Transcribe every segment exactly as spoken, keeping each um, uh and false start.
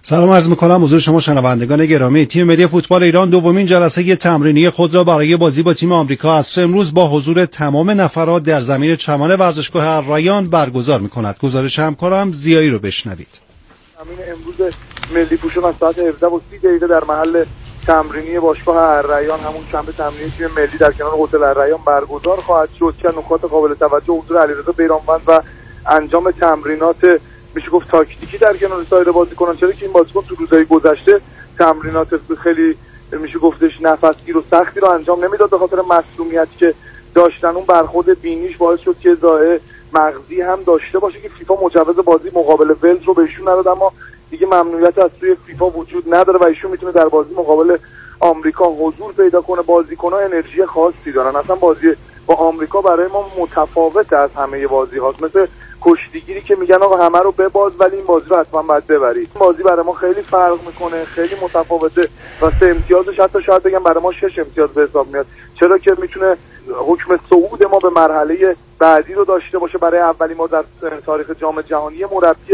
سلام عرض می‌کنم حضور شما شنوندگان گرامی. تیم ملی فوتبال ایران دومین جلسه تمرینی خود را برای بازی با تیم آمریکا عصر امروز با حضور تمام نفرات در زمین چمان ورزشگاه الریان برگزار می‌کند. گزارش همکارم زیایی رو بشنوید. زمین امروز ملی پوشان از ساعت هفده و سی دقیقه در محل تمرینی باشگاه الریان، همون کمپ تمرینی تیم ملی در کنار هتل الریان برگزار خواهد شد که نکات قابل توجه حضور علیرضا بیرانوند و انجام تمرینات میشه گفت تاکتیکی در کنار سایر بازیکنان، چرا که این بازیکن تو روزهای گذشته تمرینات خیلی میشه گفتش نفسگیر و سختی رو انجام نمیداد به خاطر مصونیتی که داشتن. اون برخورد بینیش باعث شد که ضایعه مغزی هم داشته باشه که فیفا مجوز بازی مقابل ولز رو به ایشون نداد، اما دیگه ممنوعیت از سوی فیفا وجود نداره و ایشون میتونه در بازی مقابل آمریکا حضور پیدا کنه. بازیکن‌ها انرژی خاصی دارن، اصلا بازی با آمریکا برای ما متفاوت از همه بازی‌هاست، مثل کشتیگیری که میگن آقا همه رو بباز ولی این بازی رو حتما باید ببری. این بازی برای ما خیلی فرق میکنه، خیلی متفاوته و سه امتیازش حتی شاید بگم برای ما شش امتیاز به حساب میاد، چرا که میتونه حکم صعود ما به مرحله بعدی رو داشته باشه. برای اولین ما در تاریخ جام جهانی مربی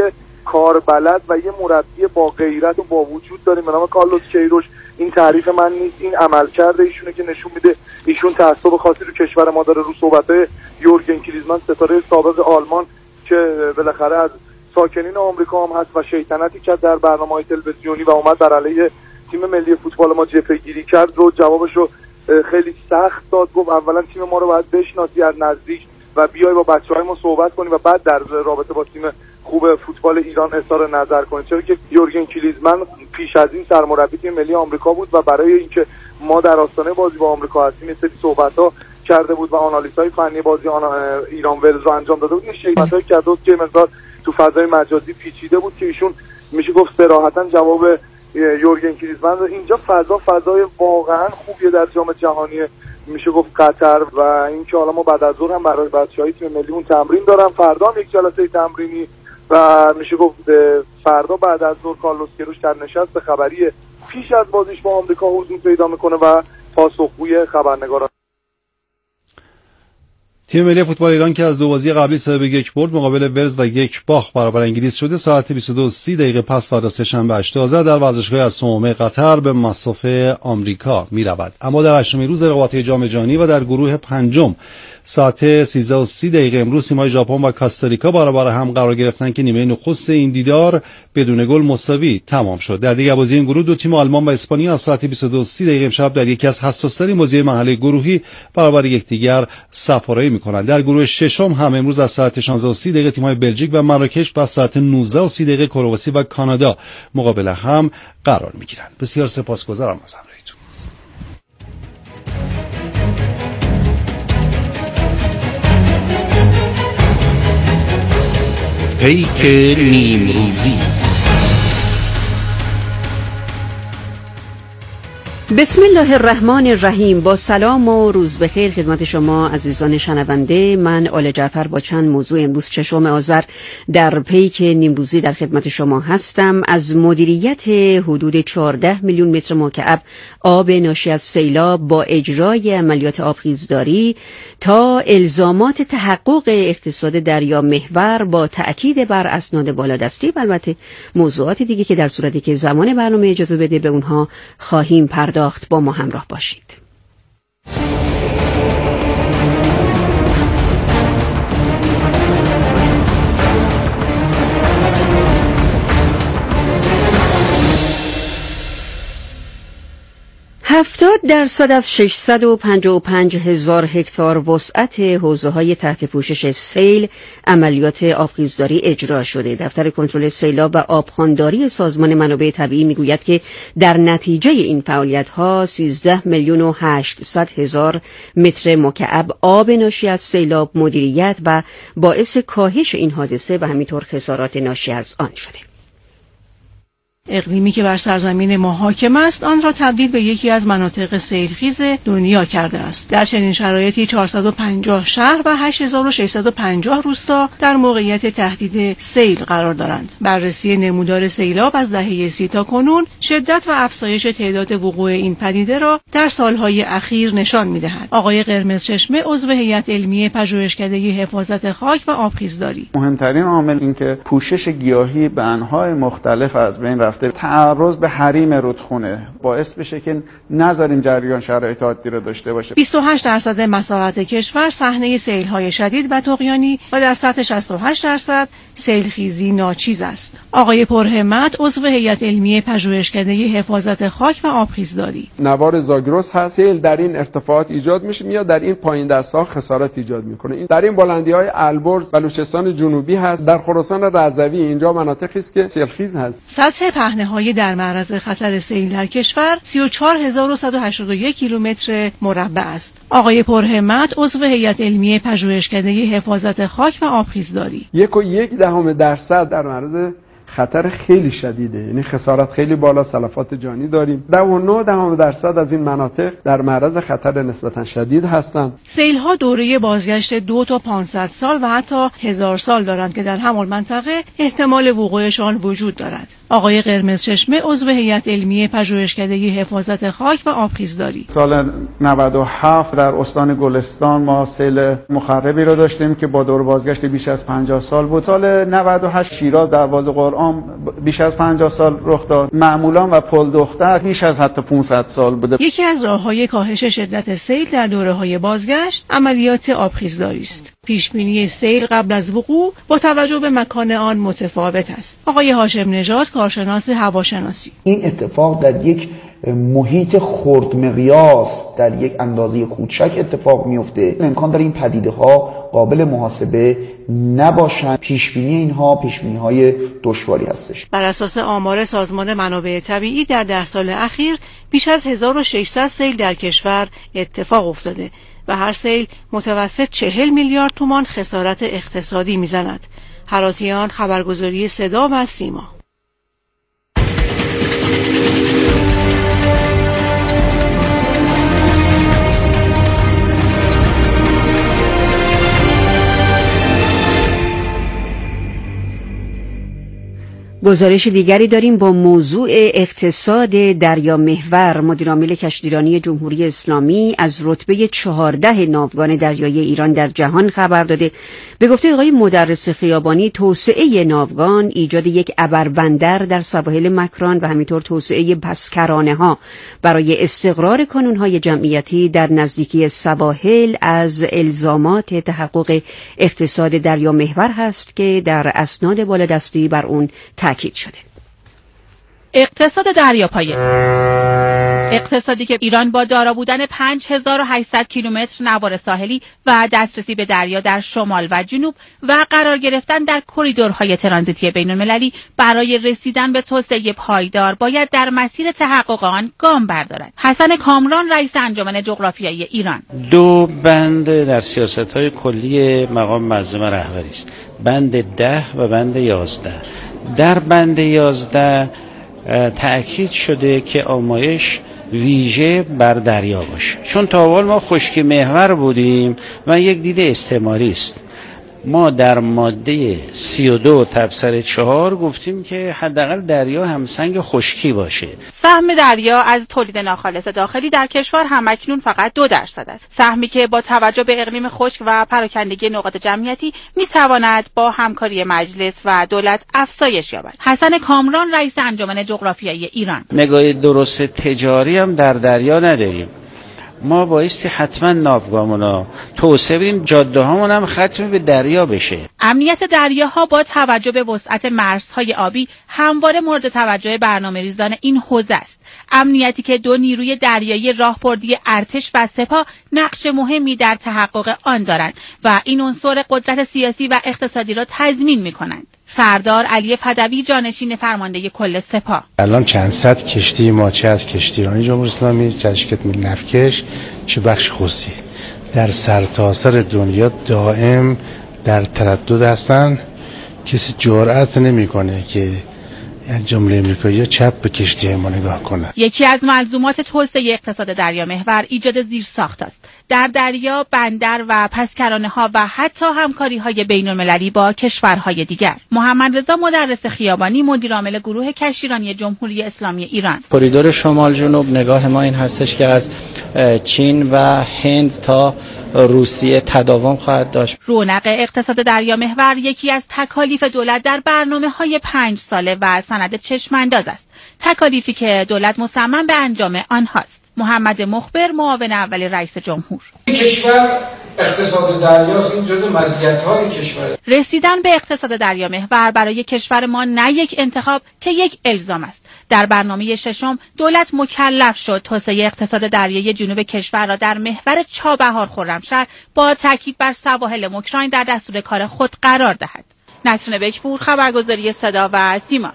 کاربلد و یه مربی با غیرت و با وجود داریم به نام کارلوس کیروش. این تعریف من نیست، این عملکرد ایشونه که نشون میده ایشون تعصب خاصی رو کشور ما داره. رو صحبت‌های یورگن کلیزمن ستاره سابق آلمان که بالاخره از ساکنین آمریکا هم هست و شیطنتی کرد در برنامه‌های تلویزیونی و اومد بر علیه تیم ملی فوتبال ما جبهه‌گیری کرد، رو جوابش رو خیلی سخت داد. گفت اولا تیم ما رو باید بشناسی از نزدیک و بیای با بچه‌های ما صحبت کنی و بعد در رابطه با تیم خوب فوتبال ایران اظهار نظر کنی، چرا که یورگن کلیزمن پیش از این سرمربی تیم ملی آمریکا بود و برای اینکه ما در آستانه بازی با آمریکا هستیم یه سری صحبت‌ها کرده بود و آنالیزهای فنی بازی آن ایران ولز رو انجام داده بود. این شیطنتایی کرده بود که مقدار تو فضای مجازی پیچیده بود که ایشون میشه گفت صراحتاً جواب یورگن کلیزمن رو. اینجا فضا فضای واقعاً خوبیه در جام جهانی میشه گفت قطر و اینکه حالا ما بعد از ظهر هم برای بچه‌های تیم ملیمون تمرین دارم، فردا هم یک جلسه تمرینی و میشه گفت فردا بعد از ظهر کارلوس کیروش در نشست خبری پیش از بازیش با آمریکا حضور پیدا میکنه و پاسخگوی خبرنگاران. تیم ملی فوتبال ایران که از دو بازی قبلی صاحب یک برد مقابل ولز و یک باخت برابر انگلیس شده، ساعت بیست و دو و سی دقیقه پس فردا سه‌شنبه هشت تازه در ورزشگاه اسومه قطر به مصاف آمریکا می‌رود. اما در هشتمین روز رقابت‌های جام جهانی و در گروه پنجم ساعت سیزده و سی دقیقه امروز تیم‌های ژاپن و کاستاریکا برابر هم قرار گرفتند که نیمه نخست این دیدار بدون گل مساوی تمام شد. در دیگر بازی این گروه دو تیم آلمان و اسپانیا از ساعت بیست و دو و سی دقیقه امشب در یکی از حساس‌ترین بازی‌های مرحله گروهی برابر یکدیگر صف‌آرایی می‌کنند. در گروه ششم هم امروز از ساعت شانزده و سی دقیقه تیم‌های بلژیک و مراکش و از ساعت نوزده و سی دقیقه کرواسی و کانادا مقابل هم قرار می‌گیرند. بسیار سپاسگزارم از همراهیتون. پیک نیمروزی. بسم الله الرحمن الرحیم. با سلام و روز بخیر خدمت شما عزیزان شنونده. من آل جعفر با چند موضوع امروز ششم آذر در پیک نیمروزی در خدمت شما هستم. از مدیریت حدود چهارده میلیون متر مکعب آب ناشی از سیلاب با اجرای عملیات آبخیزداری تا الزامات تحقق اقتصاد دریا محور با تأکید بر اسناد بالادستی و البته موضوعات دیگه که در صورتی که زمان برنامه اجازه بده به اونها خواهیم پرداخت. با ما همراه باشید. هفتاد درصد از ششصد و پنجاه و پنج هزار هکتار وسعت حوزه‌های تحت پوشش سیل عملیات آبخیزداری اجرا شده. دفتر کنترل سیلاب و آبخوانداری سازمان منابع طبیعی میگوید که در نتیجه این فعالیت‌ها سیزده میلیون و هشتصد هزار متر مکعب آب ناشی از سیلاب مدیریت و باعث کاهش این حادثه و همینطور خسارات ناشی از آن شده. اقلیمی که بر سرزمین ما حاکم است آن را تبدیل به یکی از مناطق سیلخیز دنیا کرده است. در چنین شرایطی چهارصد و پنجاه شهر و هشت هزار و ششصد و پنجاه روستا در موقعیت تهدید سیل قرار دارند. بررسی نمودار سیلاب از دهه سی تا کنون شدت و افزایش تعداد وقوع این پدیده را در سالهای اخیر نشان می‌دهد. آقای قرمزچشمه عضو هیئت علمی پژوهشکده حفاظت خاک و آبخیزداری: مهمترین عامل این که پوشش گیاهی به انواع مختلف از بین رفته رفته. تعرض به حریم رودخونه باعث بشه که نذاریم جریان شرایط عادی رو داشته باشه. بیست و هشت درصد مساحت کشور صحنه سیل‌های شدید و طغیانی و در سطح شصت و هشت درصد سیلخیزی ناچیز است. آقای پرهمت عضو هیئت علمی پژوهشکده حفاظت خاک و آبخیزداری. نوار زاگرس هست، سیل در این ارتفاعات ایجاد میشه، میاد در این پایین دست‌ها خسارات ایجاد میکنه. این در این بلندی‌های البرز بلوچستان جنوبی هست، در خراسان رضوی اینجا مناطقی است که سیلخیز هست. سطح پهنه‌های در معرض خطر سیل در کشور سی و چهار هزار و صد و هشتاد و یک کیلومتر مربع است. آقای پرهمت عضو هیئت علمی پژوهشکده حفاظت خاک و آبخیزداری. یک و یک دهم درصد در معرض خطر خیلی شدیده، یعنی خسارت خیلی بالا، تلفات جانی داریم. دو و نه دهم درصد از این مناطق در معرض خطر نسبتا شدید هستند. سیل‌ها دوره بازگشت دو تا پانصد سال و حتی هزار سال دارند که در همان منطقه احتمال وقوعشان وجود دارد. آقای قرمزچشمه عضو هیئت علمی پژوهشکده حفاظت خاک و آبخیزداری. سال نود و هفت در استان گلستان ما سیل مخربی رو داشتیم که با دور بازگشت بیش از پنجاه سال بود. سال نود و هشت شیراز دروازه قرآن بیش از پنجاه سال رخ داد. معمولان و پل دختر بیش از حتی پانصد سال بوده. یکی از راه‌های کاهش شدت سیل در دوره‌های بازگشت عملیات آبخیزداری است. پیشبینی سیل قبل از وقوع با توجه به مکان آن متفاوت است. آقای هاشم نژاد کارشناس هواشناسی: این اتفاق در یک محیط خرد مقیاس در یک اندازه کوچک اتفاق میفته. امکان داره این پدیده ها قابل محاسبه نباشند. پیشبینی اینها پیشبینی های دشواری هستش. بر اساس آمار سازمان منابع طبیعی در ده سال اخیر بیش از هزار و ششصد سیل در کشور اتفاق افتاده و هر سیل متوسط چهل میلیارد تومان خسارت اقتصادی میزند. هراتیان، خبرگزاری صدا و سیما. گزارش دیگری داریم با موضوع اقتصاد دریا محور. مدیرعامل کشتیرانی جمهوری اسلامی از رتبه چهارده ناوگان دریایی ایران در جهان خبر داده. به گفته آقای مدرس خیابانی، توسعه ناوگان، ایجاد یک ابربندر در سواحل مکران و همینطور توسعه پسکرانه‌ها برای استقرار کانون‌های جمعیتی در نزدیکی سواحل از الزامات تحقق اقتصاد دریا محور هست که در اسناد بالادستی بر اون تاکید شده. اقتصاد دریاپایه، اقتصادی که ایران با دارا بودن پنج هزار و هشتصد کیلومتر نوار ساحلی و دسترسی به دریا در شمال و جنوب و قرار گرفتن در کریدورهای ترانزیتی بین‌المللی برای رسیدن به توسعه پایدار باید در مسیر تحقق آن گام بردارد. حسن کامران رئیس انجمن جغرافیایی ایران: دو بند در سیاست‌های کلی مقام منظم رهبری است، بند ده و بند یازده. در بند یازده تأکید شده که آمایش ویژه بر دریا باشه، چون تا اول ما خشکی محور بودیم و یک دید استعماری است. ما در ماده سی و دو تبصره چهار گفتیم که حداقل دریا همسنگ خشکی باشه. سهم دریا از تولید ناخالص داخلی در کشور همکنون فقط دو درصد است، سهمی که با توجه به اقلیم خشک و پراکندگی نقاط جمعیتی میتواند با همکاری مجلس و دولت افزایش یابد. حسن کامران رئیس انجمن جغرافیایی ایران: نگاه درست تجاری هم در دریا نداریم. ما بایستی حتما ناوگامونا توسعه بدیم، جاده هامون هم ختم به دریا بشه. امنیت دریاها با توجه به وسعت مرزهای آبی همواره مورد توجه برنامه‌ریزان این حوزه است. امنیتی که دو نیروی دریایی راهبردی ارتش و سپاه نقش مهمی در تحقق آن دارند و این عنصر قدرت سیاسی و اقتصادی را تضمین می‌کنند. سردار علی فدوی جانشین فرمانده کل سپاه: الان چند صد کشتی ما، چه از کشتیرانی جمهوری اسلامی، چه از شرکت ملی نفتکش، چه بخش خصوصی، در سرتاسر دنیا دائم در تردد هستن. کسی جرأت نمیکنه که از جمله امریکایی‌ها چپ به کشتی ما نگاه کنه. یکی از ملزومات توسعه اقتصاد دریا محور ایجاد زیرساخت است. در دریا، بندر و پسکرانه‌ها و حتی همکاری‌های بین‌المللی با کشورهای دیگر. محمد رضا مدرس خیابانی مدیرعامل گروه کشتیرانی جمهوری اسلامی ایران: کریدور شمال جنوب نگاه ما این هستش که از چین و هند تا روسیه تداوم خواهد داشت. رونق اقتصاد دریا محور یکی از تکالیف دولت در برنامه‌های پنج ساله و سند چشم‌انداز است. تکالیفی که دولت مصمم به انجام آنهاست. محمد مخبر، معاون اول رئیس جمهور: کشور اقتصاد دریاست، این جزء مزیت‌های کشور. رسیدن به اقتصاد دریامحور برای کشور ما نه یک انتخاب که یک الزام است. در برنامه ششم دولت مکلف شد توسعه اقتصاد دریایی جنوب کشور را در محور چابهار خرمشهر با تاکید بر سواحل مکراین در دستور کار خود قرار دهد. نسرین بکپور، خبرگزاری صدا و سیما.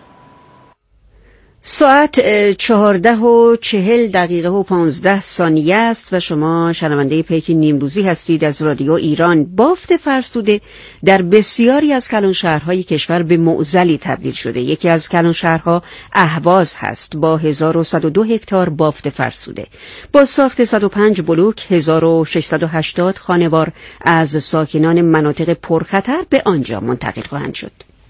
ساعت چهارده و چهل دقیقه و پانزده ثانیه است و شما شنونده پیک نیمروزی هستید از رادیو ایران. بافت فرسوده در بسیاری از کلانشهرهای کشور به معضلی تبدیل شده. یکی از کلانشهرها اهواز هست با هزار و صد و دو هکتار بافت فرسوده. با ساخت صد و پنج بلوک هزار و ششصد و هشتاد خانوار از ساکنان مناطق پرخطر به آنجا منتقل خواهند شد.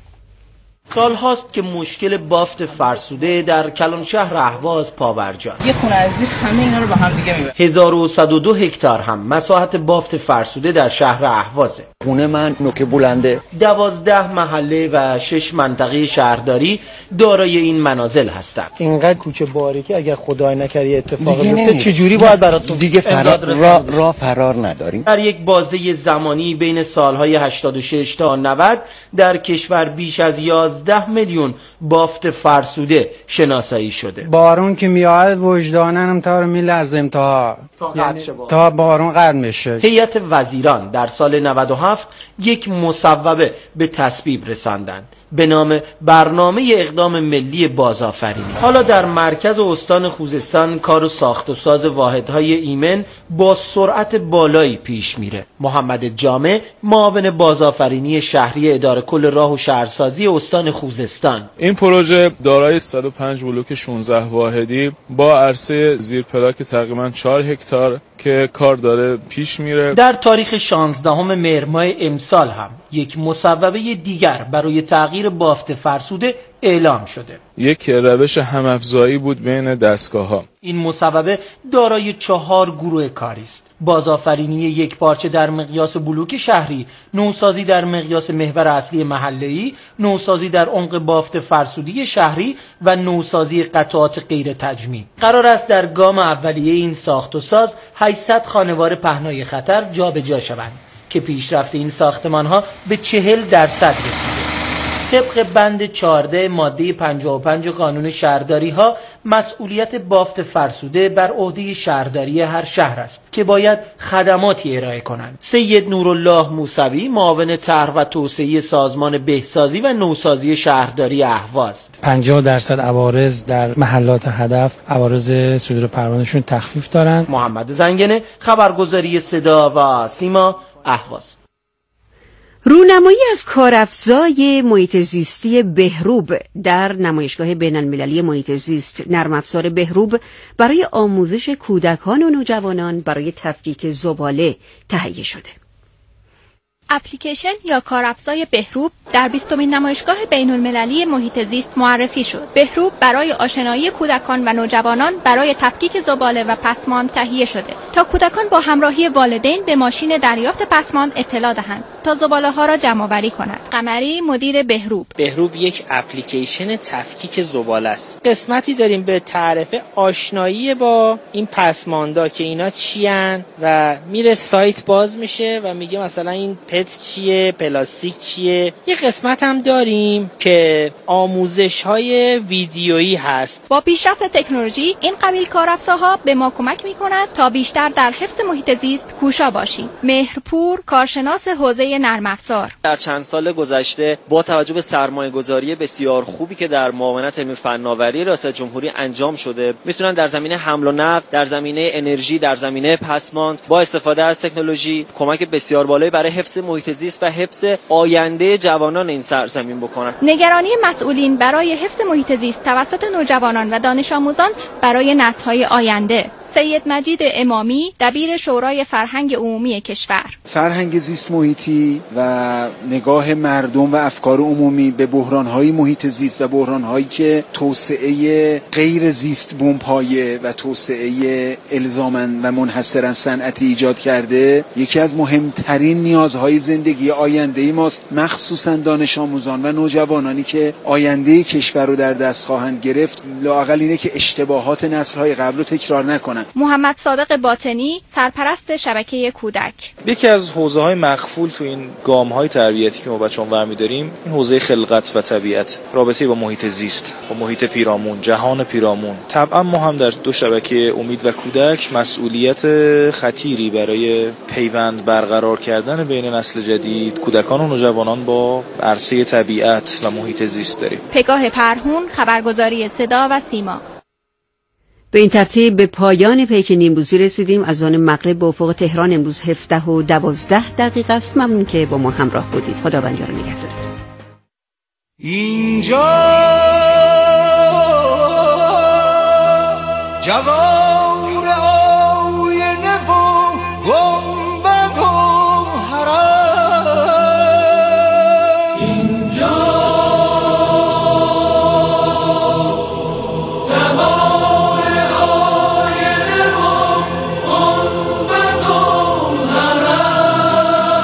سال هاست که مشکل بافت فرسوده در کلانشهر اهواز پابرجاست. یه خونه از زیر همه اینا رو با هم دیگه میبره. هزار و صد و دو هکتار هم مساحت بافت فرسوده در شهر اهوازه. خونه من نوک بلنده. دوازده محله و شش منطقه شهرداری دارای این منازل هستند. اینقدر کوچه باریکی اگر خدای نکرده اتفاق بیفته چجوری باید براتون دیگه فرار را, را فرار نداریم. در یک بازه زمانی بین سالهای هشتاد و شش تا نود در کشور بیش از یازده میلیون بافت فرسوده شناسایی شده. بارون که میاد وجدانم تا رو میلرزیم تا تا, یعنی تا بارون قطع میشه. هیئت وزیران در سال نود و هفت یک مصوبه به تصویب رساندند به نام برنامه اقدام ملی بازآفرینی. حالا در مرکز استان خوزستان کار و ساخت و ساز واحدهای ایمن با سرعت بالایی پیش میره. محمد جامع، معاون بازآفرینی شهری اداره کل راه و شهرسازی استان خوزستان: این پروژه دارای صد و پنج بلوک شانزده واحدی با عرصه زیر پلاک تقریبا چهار هکتار که کار داره پیش میره. در تاریخ شانزدهم مهر ماه امسال هم یک مصوبه دیگر برای تغییر بافت فرسوده اعلام شده. یک روش هم‌افزایی بود بین دستگاه‌ها. این مصوبه دارای چهار گروه کاری است: بازآفرینی یک پارچه در مقیاس بلوک شهری، نوسازی در مقیاس محور اصلی محله‌ای، نوسازی در عمق بافت فرسودی شهری و نوسازی قطعات غیر تجمیع. قرار است در گام اولیه این ساخت و ساز هشتصد خانوار پهنای خطر جابجا شوند که پیشرفت این ساختمان‌ها به چهل درصد رسیده. طبق بند چهارده ماده پنجاه و پنج قانون شهرداری ها مسئولیت بافت فرسوده بر عهده شهرداری هر شهر است که باید خدماتی ارائه کنند. سید نورالله موسوی، معاون طرح و توسعه سازمان بهسازی و نوسازی شهرداری اهواز: پنجاه درصد عوارض در محلات هدف عوارض صدور پروندهشون تخفیف دارن. محمد زنگنه، خبرگزاری صدا و سیما، اهواز. رونمایی از کارافزای محیط زیستی بهروب در نمایشگاه بین‌المللی محیط زیست. نرم افزار بهروب برای آموزش کودکان و نوجوانان برای تفکیک زباله تهیه شده. اپلیکیشن یا کارافزای بهروب در بیستمین نمایشگاه بین‌المللی محیط زیست معرفی شد. بهروب برای آشنایی کودکان و نوجوانان برای تفکیک زباله و پسماند تهیه شده تا کودکان با همراهی والدین به ماشین دریافت پسماند اطلاع دهند تا زباله ها را جمع آوری کنند. قمری، مدیر بهروب: بهروب یک اپلیکیشن تفکیک زباله است. قسمتی داریم به تعریف آشنایی با این پسماندا که اینا چیان و میره سایت باز میشه و میگه مثلا این پت چیه، پلاستیک چیه. یه قسمت هم داریم که آموزش های ویدیویی هست. با پیشرفت تکنولوژی این قبیل کارافزاها به ما کمک میکنند تا بیشتر در حفظ محیط زیست کوشا باشیم. مهرپور، کارشناس حوزه نرم افزار: در چند سال گذشته با توجه به سرمایه‌گذاری بسیار خوبی که در معاونت علمی فناوری ریاست جمهوری انجام شده، میتونن در زمینه حمل و نقل، در زمینه انرژی، در زمینه پسماند با استفاده از تکنولوژی کمک بسیار بالایی برای حفظ محیط زیست و حفظ آینده جوانان این سرزمین بکنن. نگرانی مسئولین برای حفظ محیط زیست توسط نوجوانان و دانش آموزان برای نسل‌های آینده. سید مجید امامی، دبیر شورای فرهنگ عمومی کشور. فرهنگ زیست محیطی و نگاه مردم و افکار عمومی به بحران‌های محیط زیست و بحران‌هایی که توسعه غیر زیست بومپایه و توسعه الزاماً و منحصراً صنعتی ایجاد کرده، یکی از مهمترین نیازهای زندگی آینده ماست، مخصوصاً دانش آموزان و نوجوانانی که آینده کشور رو در دست خواهند گرفت. لااقل اینه که اشتباهات نسل‌های قبل رو تکرار نکنن. محمد صادق باطنی، سرپرست شبکه کودک. یکی از حوزه‌های مخفول تو این گام‌های تربیتی که ما بچه‌ها برمی‌داریم، این حوزه خلقت و طبیعت، رابطه با محیط زیست، با محیط پیرامون، جهان پیرامون. طبعا ما هم در دو شبکه امید و کودک مسئولیت خطیری برای پیوند برقرار کردن بین نسل جدید، کودکان و نوجوانان با عرصه طبیعت و محیط زیست داریم. پگاه پرهون، خبرگزاری صدا و سیما. به این ترتیب به پایان پیک نیمروزی رسیدیم. از آن مغرب به افق تهران امروز هفده و دوازده دقیقه است. ممنون که با ما همراه بودید. خداوند یار و نگهدار. اینجا جوار آینه و گنبد و حرم، اینجا جوار آینه و گنبد و حرم،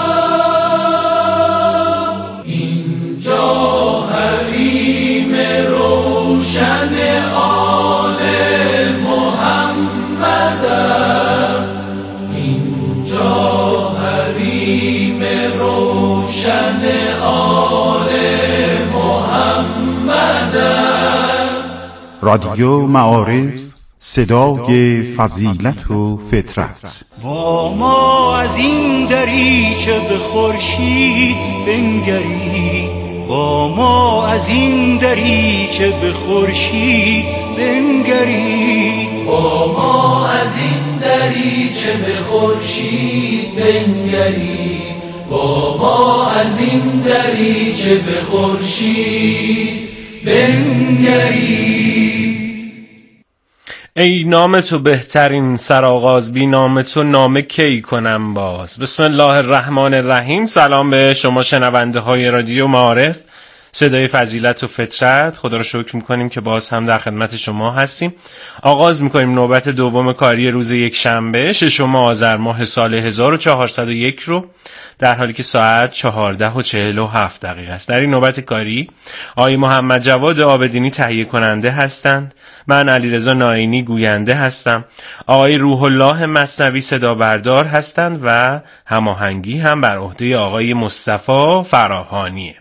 اینجا حریم روشن آل محمد است، اینجا حریم روشن آل محمد است. رادیو معارف، صدای فضیلت و فطرت. با ما از این دریچه به خورشید بنگرید، با ما از این دریچه به خورشید بنگرید، با ما از این دریچه به خورشید بنگرید، با ما از این دریچه به خورشید بنگرید. ای نام تو بهترین سرآغاز، بی نام تو نامه کی کنم باز. بسم الله الرحمن الرحیم. سلام به شما شنونده های رادیو معارف، صدای فضیلت و فطرت. خدا رو شکر میکنیم که باز هم در خدمت شما هستیم. آغاز میکنیم نوبت دوم کاری روز یک شنبه ششم آذر ماه سال هزار و چهارصد و یک رو، در حالی که ساعت چهارده و چهل و هفت دقیقه است. در این نوبت کاری آقای محمد جواد آبدینی تهیه کننده هستند، من علیرضا ناینی گوینده هستم، آقای روح الله مثنوی صدا بردار هستند و هماهنگی هم بر عهده آقای مصطفی فراهانیه.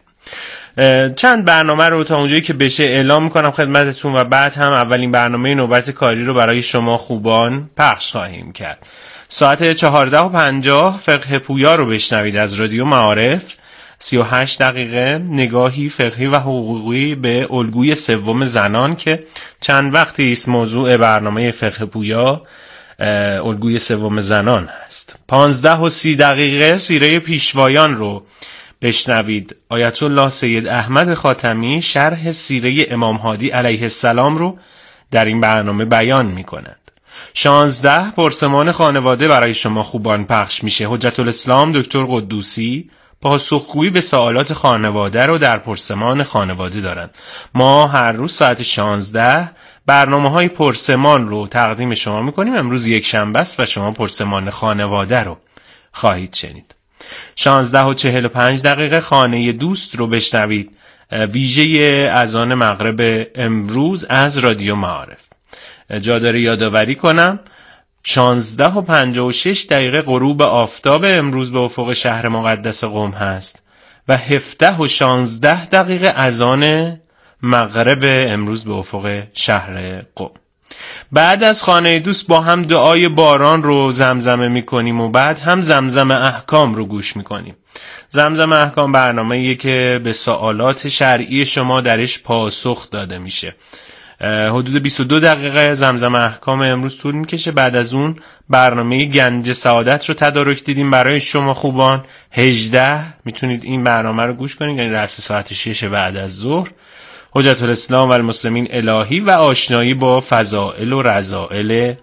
چند برنامه رو تا اونجایی که بشه اعلام میکنم خدمتتون و بعد هم اولین برنامه نوبت کاری رو برای شما خوبان پخش خواهیم کرد. ساعت چهارده و پنجاه فقه پویا رو بشنوید از رادیو معارف. سی و هشت دقیقه نگاهی فقهی و حقوقی به الگوی سوم زنان که چند وقتی است موضوع برنامه فقه پویا الگوی سوم زنان هست. پانزده و سی دقیقه سیره پیشوایان رو بشنوید. آیت الله سید احمد خاتمی شرح سیره امام هادی علیه السلام رو در این برنامه بیان می کنند. شانزده پرسمان خانواده برای شما خوبان پخش میشه. حجت الاسلام دکتر قدوسی پاسخگویی به سوالات خانواده رو در پرسمان خانواده دارن. ما هر روز ساعت شانزده برنامه های پرسمان رو تقدیم شما میکنیم. امروز یک شنبه است و شما پرسمان خانواده رو خواهید شنید. شانزده و چهل و پنج دقیقه خانه دوست رو بشنوید، ویژه اذان مغرب امروز از رادیو معارف. جا داره یادآوری کنم شانزده و پنجاه و شش دقیقه غروب آفتاب امروز به افق شهر مقدس قم هست و هفده و شانزده دقیقه اذان مغرب امروز به افق شهر قم. بعد از خانه دوست با هم دعای باران رو زمزمه میکنیم و بعد هم زمزم احکام رو گوش میکنیم. زمزم احکام برنامه‌ایه که به سوالات شرعی شما درش پاسخ داده میشه. حدود بیست و دو دقیقه زمزم احکام امروز طول میکشه. بعد از اون برنامه گنج سعادت رو تدارک دیدیم برای شما خوبان. هجده میتونید این برنامه رو گوش کنید، یعنی رأس ساعت شش بعد از ظهر. حجت الاسلام و المسلمین الهی و آشنایی با فضائل و رذائل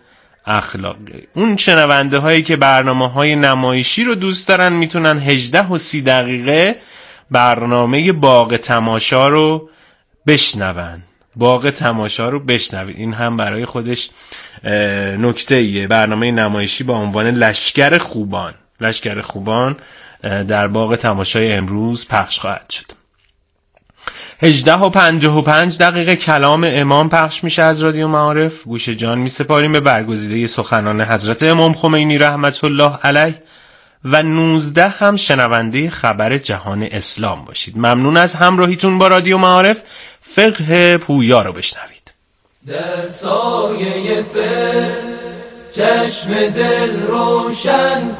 اخلاقی. اون شنونده هایی که برنامه های نمایشی رو دوست دارن میتونن هجده و سی دقیقه برنامه باغ تماشا رو بشنون. باغ تماشا رو بشنوید. این هم برای خودش نکته ایه. برنامه نمایشی با عنوان لشکر خوبان لشکر خوبان در باغ تماشای امروز پخش خواهد شد. هجده و پنجاه و پنج دقیقه کلام امام پخش میشه از رادیو معارف. گوش جان می سپاریم به برگزیده سخنان حضرت امام خمینی رحمت الله علیه و نوزده هم شنونده خبر جهان اسلام باشید. ممنون از همراهیتون با رادیو معارف. فقه پویا رو بشنوید. در سایه فقه چشم دل روشن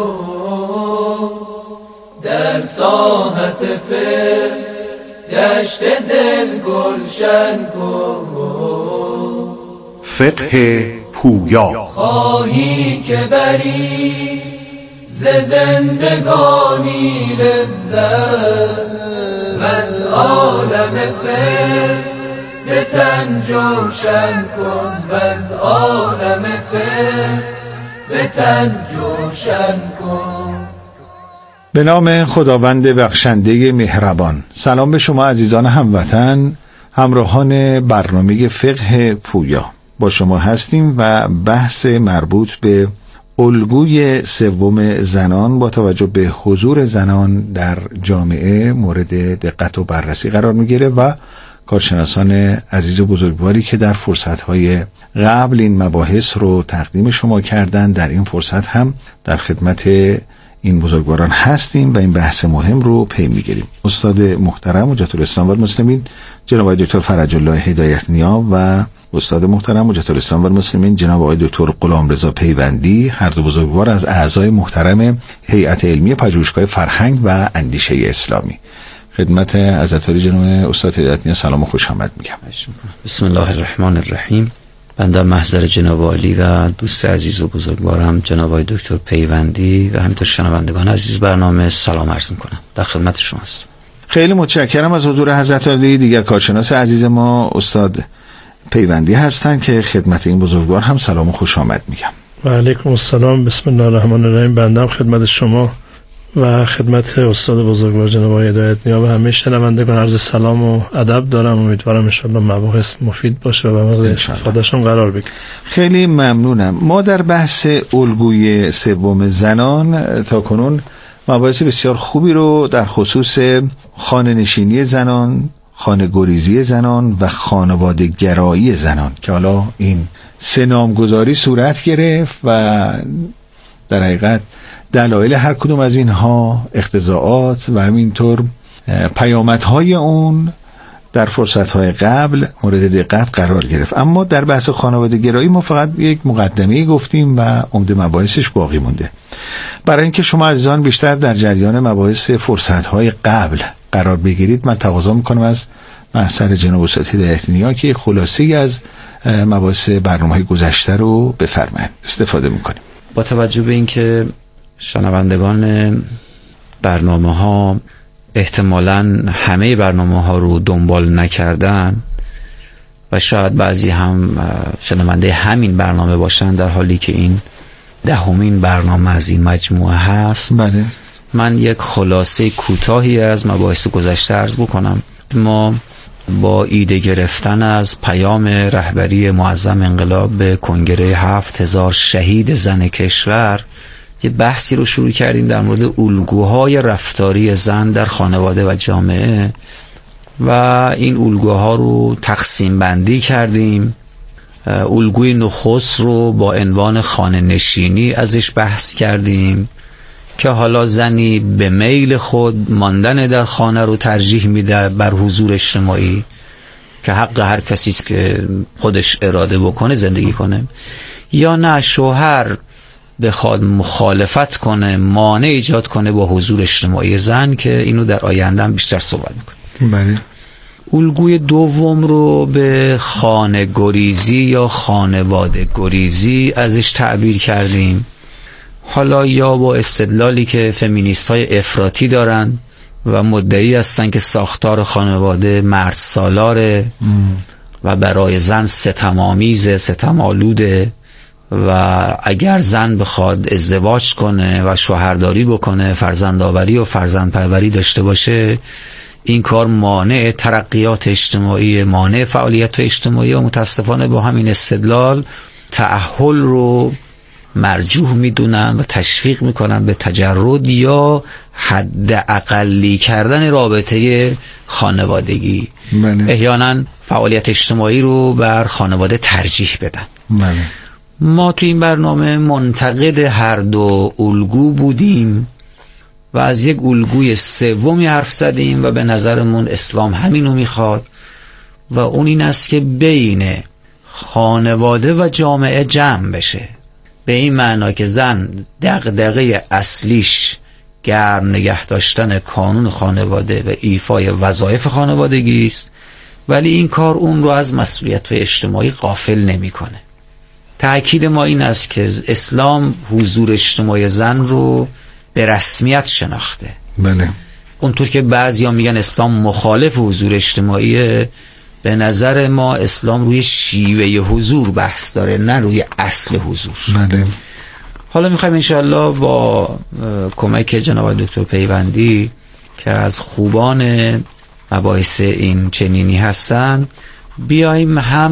کن، در ساحت فقه دشت دل گلشن کن. فقه پویا. خواهی که بری ز زندگانی لذت و از عالم فقه به تن جوشن کن، و از عالم فقه به تن جوشن کن. به نام خداوند بخشنده مهربان. سلام به شما عزیزان هموطن، همراهان برنامه فقه پویا. با شما هستیم و بحث مربوط به الگوی سوم زنان با توجه به حضور زنان در جامعه مورد دقت و بررسی قرار میگیره و کارشناسان عزیز و بزرگواری که در فرصت‌های قبل این مباحث رو تقدیم شما کردن، در این فرصت هم در خدمت این بزرگواران هستیم و این بحث مهم رو پی میگیریم. استاد محترم حجت الاسلام و المسلمین جناب آقای دکتر فرج الله هدایت نیا و استاد محترم حجت الاسلام و المسلمین جناب آقای دکتر غلامرضا پیوندی، هر دو بزرگوار از اعضای محترم هیئت علمی پژوهشگاه فرهنگ و اندیشه اسلامی. خدمت عزتاری جناب استاد هدایت نیا سلام و خوش آمد میگم. بسم الله الرحمن الرحیم. بنده محضر جناب عالی و دوست عزیز و بزرگوارم جناب آقای دکتر پیوندی و همینطور شنوندگان عزیز برنامه سلام عرض میکنم. در خدمت شما هستم. خیلی متشکرم از حضور حضرت عالی. دیگر کارشناس عزیز ما استاد پیوندی هستن که خدمت این بزرگوار هم سلام و خوش آمد میگم. و علیکم السلام. بسم الله الرحمن الرحیم. بنده هم خدمت شما و خدمت استاد بزرگوار جناب آقای هدایت نیا و همه شنوندگان عرض سلام و ادب دارم. امیدوارم ان شاء الله مباحث مفید باشه و مورد استفادهشون قرار بگیره. خیلی ممنونم. ما در بحث الگوی سوم زنان تا کنون مباحث بسیار خوبی رو در خصوص خانه نشینی زنان، خانه گریزی زنان و خانواده گرایی زنان که حالا این سه نامگذاری صورت گرفت و در حقیقت دلایل هر کدوم از اینها، اقتضاعات و همینطور پیامدهای اون در فرصتهای قبل مورد دقت قرار گرفت. اما در بحث خانواده گرایی ما فقط یک مقدمه گفتیم و عمده مباحثش باقی مونده. برای اینکه شما عزیزان بیشتر در جریان مباحث فرصتهای قبل قرار بگیرید، من تقاضا میکنم از محضر جناب استاد هدایت نیا که خلاصه‌ای از مباحث برنامه‌های گذشته رو بفرمایید. استفاده میکنیم. با توجه به اینکه شنوندگان برنامه ها احتمالاً همه برنامه ها رو دنبال نکردن و شاید بعضی هم شنونده همین برنامه باشن، در حالی که این دهمین برنامه از این مجموعه هست، بله. من یک خلاصه کوتاهی از مباحث گذشته عرض بکنم. ما با ایده گرفتن از پیام رهبری معظم انقلاب به کنگره هفت هزار شهید زن کشور یه بحثی رو شروع کردیم در مورد الگوهای رفتاری زن در خانواده و جامعه و این الگوها رو تقسیم بندی کردیم. الگوی نخست رو با عنوان خانه نشینی ازش بحث کردیم که حالا زنی به میل خود ماندن در خانه رو ترجیح میده بر حضور اجتماعی که حق هر کسی است که خودش اراده بکنه زندگی کنه، یا نه شوهر بخواد مخالفت کنه، مانع ایجاد کنه با حضور اجتماعی زن که اینو در آینده هم بیشتر صحبت میکنه. بله. الگوی دوم رو به خانه گریزی یا خانواده گریزی ازش تعبیر کردیم. حالا یا با استدلالی که فمینیست های افراطی دارن و مدعی هستن که ساختار خانواده مرد سالاره و برای زن ستم آمیزه، ستم آلوده و اگر زن بخواد ازدواج کنه و شوهرداری بکنه، فرزندآوری و فرزندپروری داشته باشه، این کار مانع ترقیات اجتماعی، مانع فعالیت اجتماعی و متاسفانه با همین استدلال تأهل رو مرجوح میدونن و تشویق میکنن به تجرد یا حد اقلی کردن رابطه خانوادگی. احیانا فعالیت اجتماعی رو بر خانواده ترجیح بدن. بله. ما تو این برنامه منتقد هر دو الگو بودیم و از یک الگوی سومی حرف زدیم و به نظرمون اسلام همینو میخواد و اون این است که بین خانواده و جامعه جمع بشه، به این معنا که زن دغدغه اصلیش گرم نگه داشتن کانون خانواده و ایفای وظایف خانوادگی است، ولی این کار اون رو از مسئولیت اجتماعی غافل نمیکنه. تأکید ما این است که اسلام حضور اجتماعی زن رو به رسمیت شناخته. بله. اونطور که بعضیا میگن اسلام مخالف حضور اجتماعی، به نظر ما اسلام روی شیوه حضور بحث داره، نه روی اصل حضور. بله. حالا میخوایم انشاءالله با کمک جناب دکتر پیوندی که از خوبان مباحث این چنینی هستن بیاییم هم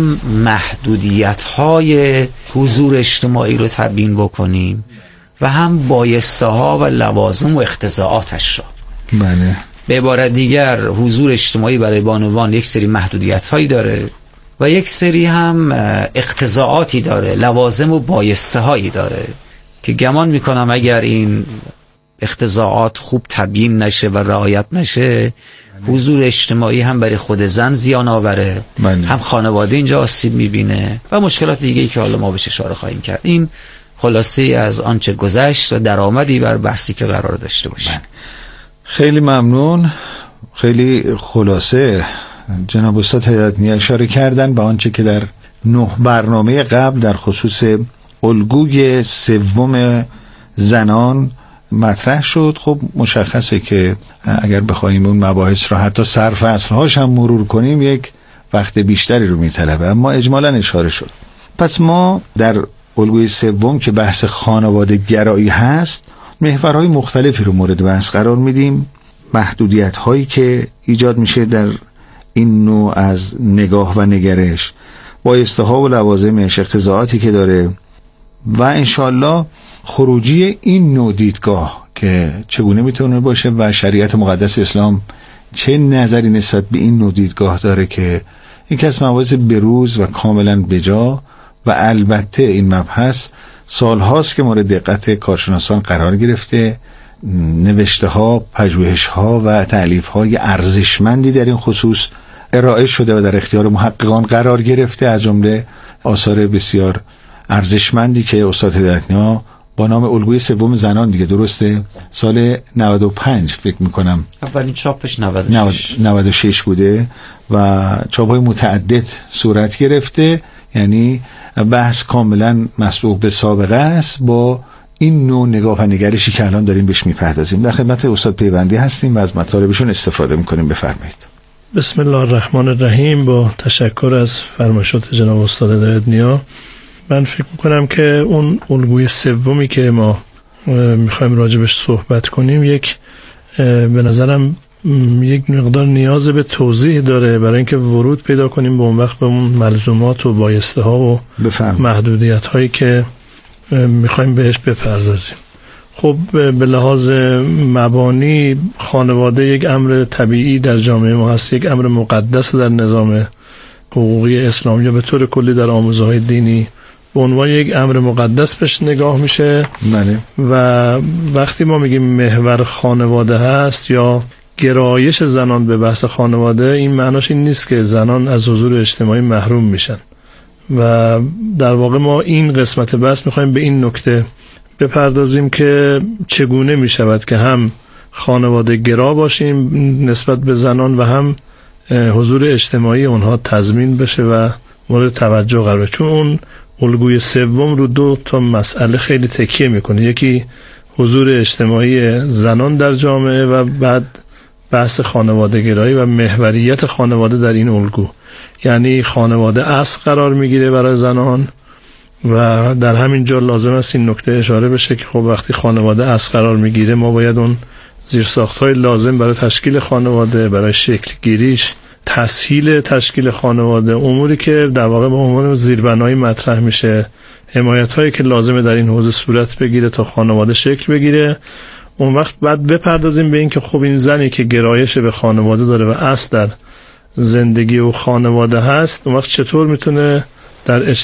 محدودیت‌های حضور اجتماعی رو تبیین بکنیم و هم بایسته ها و لوازم و اقتضاعاتش را. بله. به عبارت دیگر حضور اجتماعی برای بانوان یک سری محدودیت‌هایی داره و یک سری هم اقتضاعاتی داره، لوازم و بایسته هایی داره که گمان میکنم اگر این اقتضاعات خوب تبیین نشه و رعایت نشه، حضور اجتماعی هم برای خود زن زیان آوره، بله. هم خانواده اینجا آسیب میبینه و مشکلات دیگه‌ای که حالا ما بهش اشاره خواهیم کرد. این خلاصه از آنچه گذشت و درآمدی بر بحثی که قرار داشته باشیم. بله. خیلی ممنون. خیلی خلاصه جناب استاد هدایت‌نیا اشاره کردن به آنچه که در نه برنامه قبل در خصوص الگوی سوم زنان مطرح شد. خب مشخصه که اگر بخوایم اون مباحث را حتی سر فصل‌هاش هم مرور کنیم یک وقت بیشتری رو میطلبه، اما اجمالاً اشاره شد. پس ما در الگوی سوم که بحث خانواده گرایی هست محورهای مختلفی رو مورد بحث قرار میدیم، محدودیت هایی که ایجاد میشه در این نوع از نگاه و نگرش، بایسته ها و لوازمش، اقتضاعاتی که داره و انشالله خروجی این نوع دیدگاه که چگونه میتونه باشه و شریعت مقدس اسلام چه نظری نسبت به این نوع دیدگاه داره که یکی از مباحث بروز و کاملا بجا و البته این مبحث سالهاست که مورد دقت کارشناسان قرار گرفته، نوشته ها، پژوهش ها و تألیف های ارزشمندی در این خصوص ارائه شده و در اختیار محققان قرار گرفته، از جمله آثار بسیار ارزشمندی که استاد هدایت‌نیا با نام الگوی سوم زنان، دیگه درسته، سال نود و پنج فکر میکنم اولین چاپش نود و شش نود و شش بوده و چاپ های متعدد صورت گرفته، یعنی بحث کاملا مسبوق به سابقه است با این نوع نگاه و نگرشی که الان داریم بهش میپردازیم. در خدمت استاد پیوندی هستیم و از مطالبشون استفاده میکنیم. بفرمایید. بسم الله الرحمن الرحیم. با تشکر از فرمایشات جناب استاد هدایت‌نیا، من فکر میکنم که اون الگوی سومی که ما میخوایم راجبش صحبت کنیم یک به نظرم یک مقدار نیاز به توضیح داره برای اینکه ورود پیدا کنیم به اون وقت به اون ملزومات و بایسته ها و محدودیت هایی که میخوایم بهش بپردازیم. خب به لحاظ مبانی خانواده یک امر طبیعی در جامعه ما هست، یک امر مقدس در نظام حقوقی اسلامی یا به طور کلی در آموزه‌های دینی به عنوان یک امر مقدس بهش نگاه میشه. بله. و وقتی ما میگیم محور خانواده هست یا گرایش زنان به بحث خانواده، این معناش این نیست که زنان از حضور اجتماعی محروم میشن و در واقع ما این قسمت بحث میخوایم به این نکته بپردازیم که چگونه میشود که هم خانواده گرا باشیم نسبت به زنان و هم حضور اجتماعی اونها تضمین بشه و مورد توجه قرار بشه، چون اون الگوی سوم رو دو تا مسئله خیلی تکیه میکنه. یکی حضور اجتماعی زنان در جامعه و بعد بحث خانواده گرایی و محوریت خانواده در این الگو، یعنی خانواده اصل قرار میگیره برای زنان و در همین جا لازم است این نکته اشاره بشه که خب وقتی خانواده اصل قرار میگیره ما باید اون زیرساخت‌های لازم برای تشکیل خانواده، برای شکل گیریش، تسهیل تشکیل خانواده، اموری که در واقع به عنوان زیربنایی مطرح میشه، حمایت‌هایی که لازمه در این حوزه صورت بگیره تا خانواده شکل بگیره. اون وقت بعد بپردازیم به این که خب این زنی که گرایش به خانواده داره و اصل در زندگی و خانواده هست، اون وقت چطور میتونه در